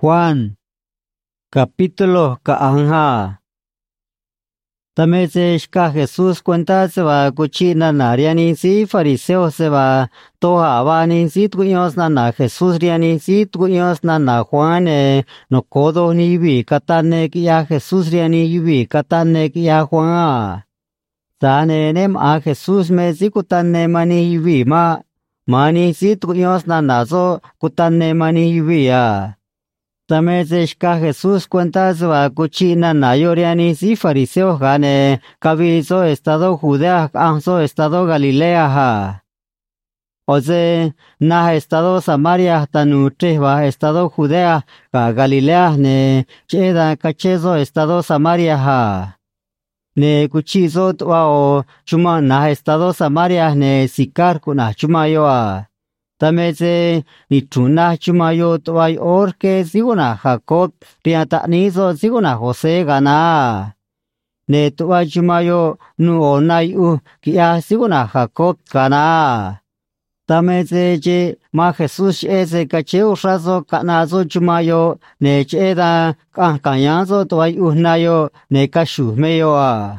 Juan, capítulo kaanja. También se esca Jesús cuenta se va cuchina nariani si fariseo se va toha vani si tuños nana Jesús riani si tuños nana Juan no codo ni vi katane ya Jesús riani yuvi katane ya Juan Tane nem a Jesús me si kutane mani yuvi mani si tuños nana so kutane mani yuvi ya. También se esca Jesús cuenta se va cuchina nayoriani si fariseo gane cabizo estado Judea anso estado Galilea ha. O sea, na estado Samaria tanutre va estado Judea ka Galilea ne cheda cachezo estado Samaria ha. Ne cuchizo tuao chuma na estado Samaria ne sikar kuna chuma yoa. También se ni chuna chumayo toay orque siguna Jacob riata nizo siguna José gana ne toay chumayo nu onay kia siguna Jacob gana también se che ma Jesús ese cacheu razo canazo chumayo ne cheda kanyazo toay nayo ne kashu meyo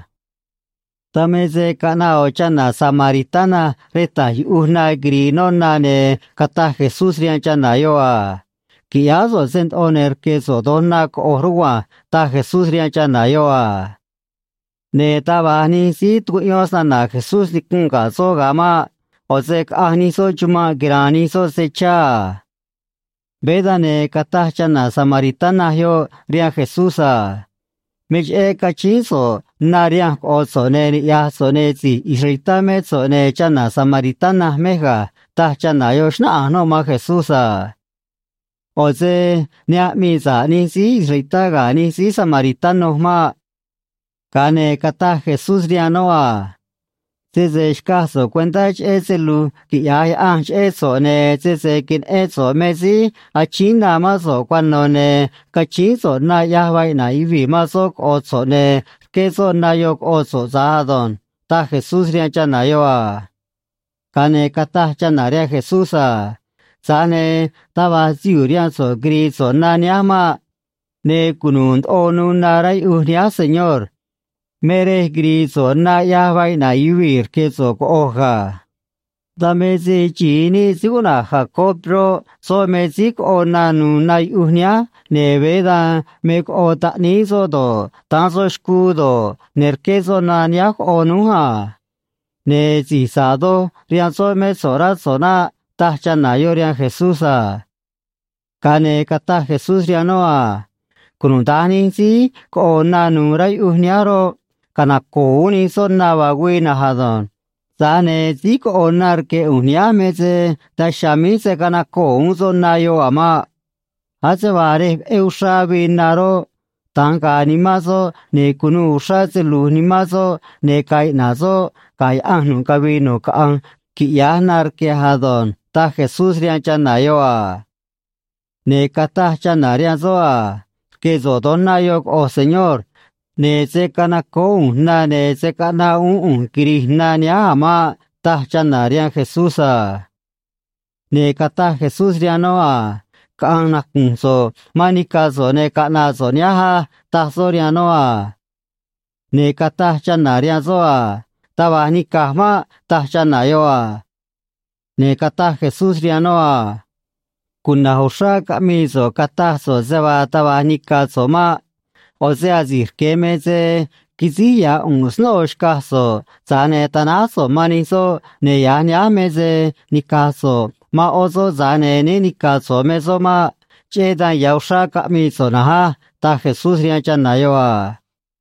También se canao chana samaritana reta una grinona ne kata Jesús rian chana yoa. Kiazo sent oner que sodona orua ta Jesús rian chana yoa. Ne tabani si tuyos na Jesús ni kunga so gama o se ahni so chuma grani so secha. Veda ne kata chana samaritana yo rian Jesúsa. Mich cachizo naria o sone ya sone si israelita me sone chana samaritana mega ta chana yoshna no ma Jesusa. O se nia misa ni si israelita ga ni si samaritano ma kane kata Jesús rianoa. Se escaso cuenta ese lu que ya anch eso ne se kin eso mesi a china maso cuando ne cachizo na ya vai na ivi maso oso ne queso na yok oso zadon ta Jesús ria chana yoa kane kata chana ria Jesusa sane taba ziuria so griso na nyama ne kunun onu narai unia señor Mere griso na ya vai na yuir queso hoja. Dame se chini siguna Jacob ro so me sik o nanu na unia neveda me o ta ni so do tanso escudo ner queso na nyak o nuha. Ne si sado rian so me sora sona ta chana yo rian Jesusa. Kane kata Jesús rianoa. Kunundani si ko nanu rai uniaro. Kana kouni sonna wagwina hadon. Sane ziko onar ke uniame se ta shamise kana koun sonna yo ama. Hace vare eusha binaro. Tanka animazo ne kunu usha se lunimazo ne kai nazo kai anu kabino kaan ki yanar ke hadon. Ta Jesús rian chana yoa. Ne kata chana rian zoa. Que zodona yok o Señor. Ne se kana koun na ne se kana kiri na ama ta chana rian Jesusa. Ne kata Jesús rianoa. Kana kunso manikazo ne kana zo nyaha ta so rianoa. Ne kata chana rian zoa. Taba nikahma ta chana yoa. Ne kata Jesús rianoa. Kuna hosha kamizo kata so zeba taba nikazo ma. O sea, decir que me se quisiera unos no caso, zane tanazo manizo, ne ya me se ni caso, ma oso zane ni caso me so ma, cheda yausha kamizo naha, ta Jesús rian chana yoa.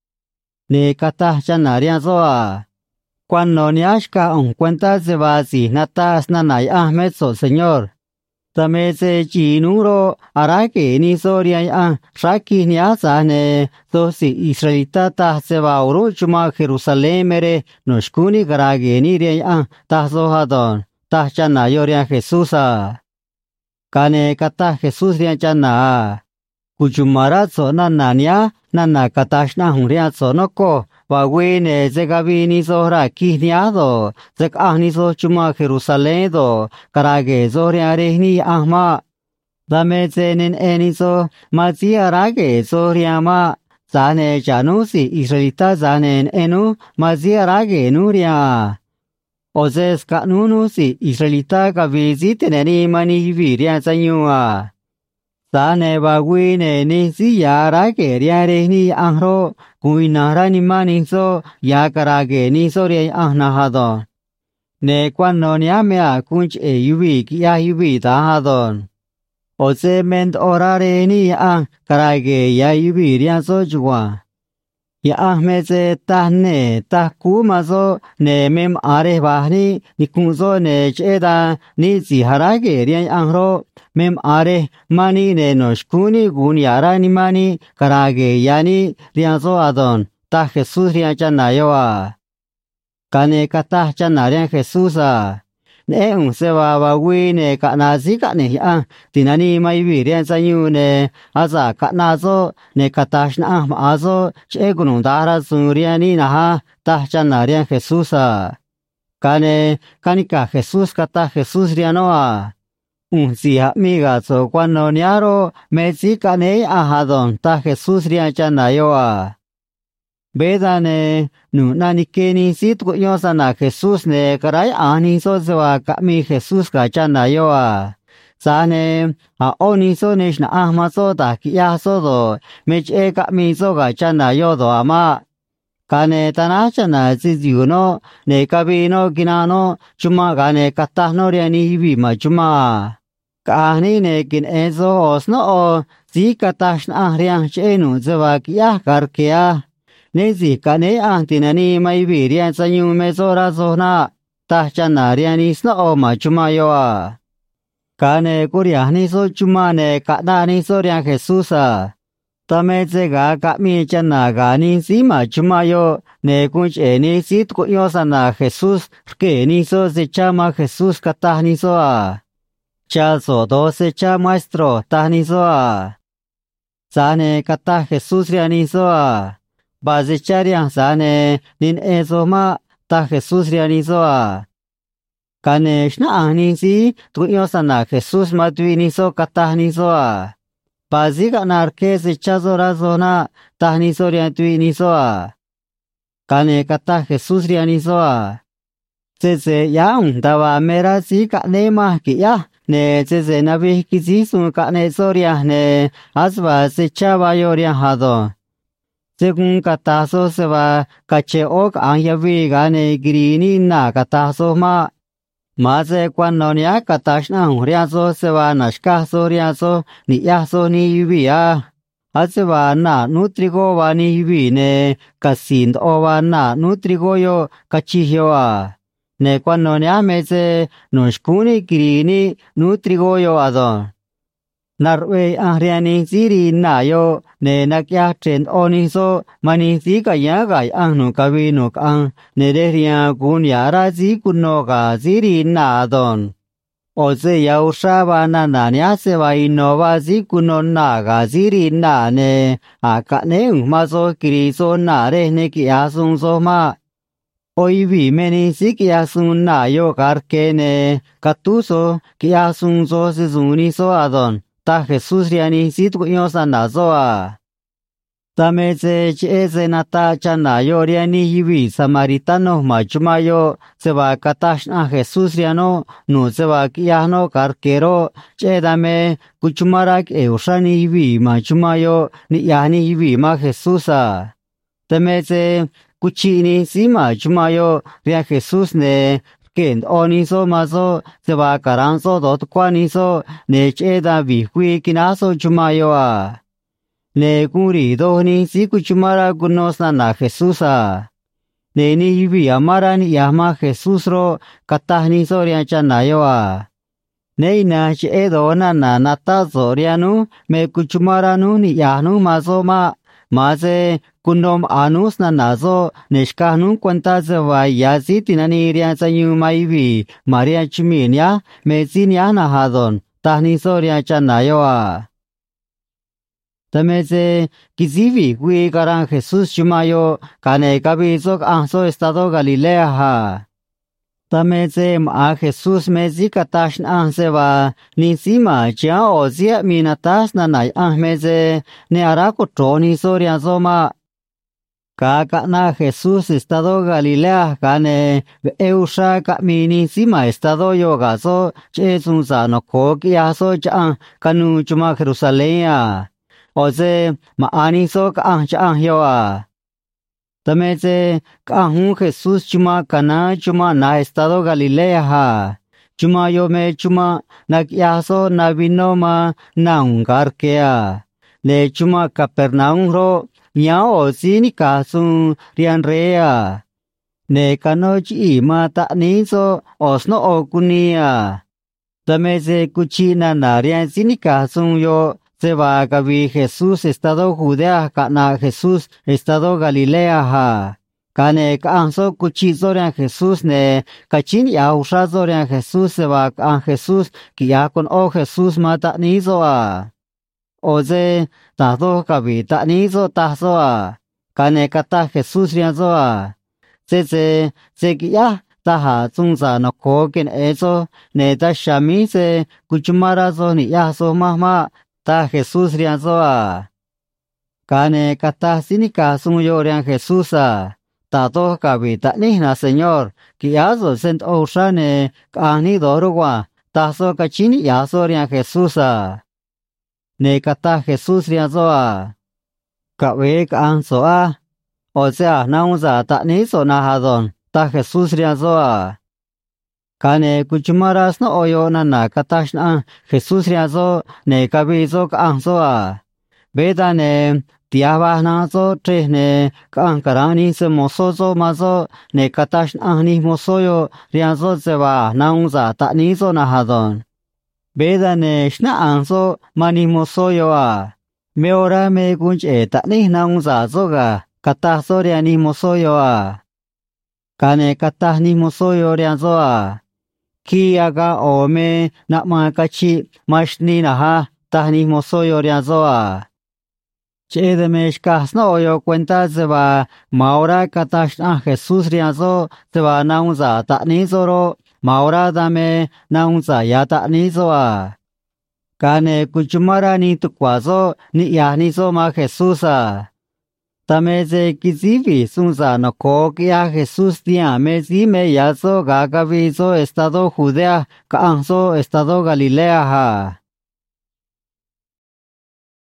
Ne kata chana rian zoa. Cuando ni ashka cuenta se va si natas nanay ahmezo, Señor. También se chinuro arake ni soria shaki ni asane to si israelita ta se va chuma Jerusalén mere noshkuni garage ni ria ta sohadon ta chana yoria Jesusa kane kata Jesús ria chana kuchumara so nanania nana katashna huria sonoko Wawine zegabini zohra kihniado, zeg ahni zo chuma Jerusalén do, karage zohriare ni ahma. Dame che nen eniso mazi arage so riama zane janusi Israelita zane enu mazi arage nuria. Oses kanunusi Israelita kavizite neni mani viria zanyua. Zane bagwine ni si yarage riare ni ahro kuinara ni maniso yakarage ni sore ahnahadon. Ne kwano niamea kunch e yubi ya yubi tahadon. Ose ment orare ni karage ya yubi riaso jua. Ya ahmeze tahne tahkumazo ne mem are bahni nikunzo ne cheda ni ziharage rian ahro mem are mani ne noshkuni gun yara ni mani karage yani riaso adon ta Jesus rian chanayoa. Kane kata chanarian Jesusa. Ne un se va wi ne ka na si ka ne tinani mai vi rian sa yu ne asa ka na zo ne kata shna ma zo che gunung dara surian ni na ha ta chanarian Jesusa. Kane kanika Jesus kata Jesus rianoa. Un si amiga zo cuando niaro me si ka ne ahadon ta Jesus rian chanayoa. Bedane nu nani keni sit yo sana Jesus ne karai ani so zwa kami Jesus ka chana yoa sane a oni so ne shna ahma so ta ki ya so do mech e kami so ka chana yo do ama kane tana chana zi yu no ne kabi no kina no chuma gane kata no ria ni hibi ma chuma kani ne kin ezo os no o zi kata shna riang che nu zwa ki ya kar ke ya Nezi kane tinani mai virian sanyu mesora zona ta chanariani sno o machumayoa. Kane kuriani so chumane kadani soria Jesusa. Tameze ga kami chanagani si machumayo ne kunch eni sit kuyosana Jesus ke ni so se chama Jesus katani soa. Cha so do se cha maestro tani soa. Sane kata Jesus riani soa. Bazecharian sane nin ezoma ta Jesus rianizoa. Kane shna ani si tuyosana Jesus matuinizo katahnizoa. Baziga narke se chazora zona tahnizo riantuinizoa. Kane kata Jesus rianizoa. Tseze yang dawa mera si kane mahki ya. Ne tseze nabi kizisun kane zoria ne aswa se chavayoria hado. Según kataso se va cache ok anyavi gane grini na kataso ma se cuando ni a katashna riazo se va nashkaso riazo ni yaso ni yuvia hace va na nutrigo va ni yuvine kasind o va na nutrigo yo kachihioa ne cuando ni a mese noshkuni grini nutrigo yo adon Narwe ahriani ziri na yo ne nakya chen oniso mani zi ka ya ga ahnu kavi no ang ne reria gun yara zi kuno ga ziri na don. Oze ya usaba na nya se va inova zi kuno na ga ziri na ne aka ne mazo kiriso na re ne ki asun so ma. Oi vi meni zi ki asun na yo karke ne katuso ki asun so se zuni so adon. Ta Jesus riani sit kuyosa nazoa. Tameze cheze nata chana yo riani hivi samaritano machumayo se va katashna Jesus riano no se va kiano karkero chedame kuchumarak eushani hivi machumayo ni yani hivi ma Jesusa. Tameze kuchini si machumayo ria Jesus ne Kend oniso maso se va karanso dot kwaniso ne cheda vi hui kinaso chumayoa. Ne kuri doni si kuchumara kunosna na Jesusa. Ne ni hivi amaran yama Jesus ro katahni soria chanayoa. Ne ina chedo na nata zorianu me kuchumaranu ni yanu maso Maze kundom anus na nazo neshkanu cuenta se va yazi tinani ria sanyu maivi Maria chiminia mezinia nahadon tahni soria chanayoa. Tameze kizivi hui karan Jesus chumayo kane kabizok anso estado Galilea ha. Tameze ma Jesús mezi katash an seba ni sima chia ozia minatas na nai an meze ne arako troni soria zoma. Kaka na Jesús estado Galilea kane eusha kamini sima estado yogazo che sunza no koki aso cha kanu chuma Jerusalén oze ma ani so ka cha yoa. Tameze kahun Jesús chuma kana chuma na estado Galilea ha. Chuma yo me chuma na yaso na vinoma na ungarkea. Le chuma Capernaum ro nyao sini kasun rian rea. Ne kano chi ma ta ni so osno okunia. Tameze kuchina na rian sini kasun yo. Se va a vi Jesús estado Judea kana Jesús estado Galilea ha. Kane kanso kuchizorean Jesús ne kachin ya ushazorean Jesús se va a Jesús ki ya con o Jesús mata nizo a. Oze tado kavi ta nizo tazo a. Kane kata Jesús rianzo a. Se ki ya taha zungza no koken eso ne ta shami se kuchumara zo ni ya so mahma. Ta Jesús rianzoa. Kane kata sinika sunyo rian Jesús a. Ta to kabita nihna Señor. Ki azo sent oshane kani dorogwa. Ta so kachini yazo rian Jesús a. Ne kata Jesús rianzoa. Kawe kanso a. O sea naunza ta niso nahadon. Ta Jesús rianzoa. Kane kuchumaras no oyo na katash na Jesús riazo ne kabizo kanso a. Beda ne tiaba na zo tre ne kankarani se mosozo mazo ne katash na ni mosoyo riazo se va naunza ta nizo na hadon. Beda ne shna anso mani mosoyo a. Meora me kunch ta ni naunza zoga katazo riani mosoyo a. Kane katah ni mosoyo riazo a. Ki aga ome na makachi mashni na ha tahni mosoyo riazoa. Che de meshkas no yo cuenta se va maura katash a Jesús riazo se va naunza tahni zoro maura dame naunza ya tahni zoa. Kane kuchumara ni tukwazo ni yahni zo ma Jesús a. Tameze kizivi sunza no kokia Jesús dia mezi me yazo gagavizo estado Judea kaanzo estado Galilea ha.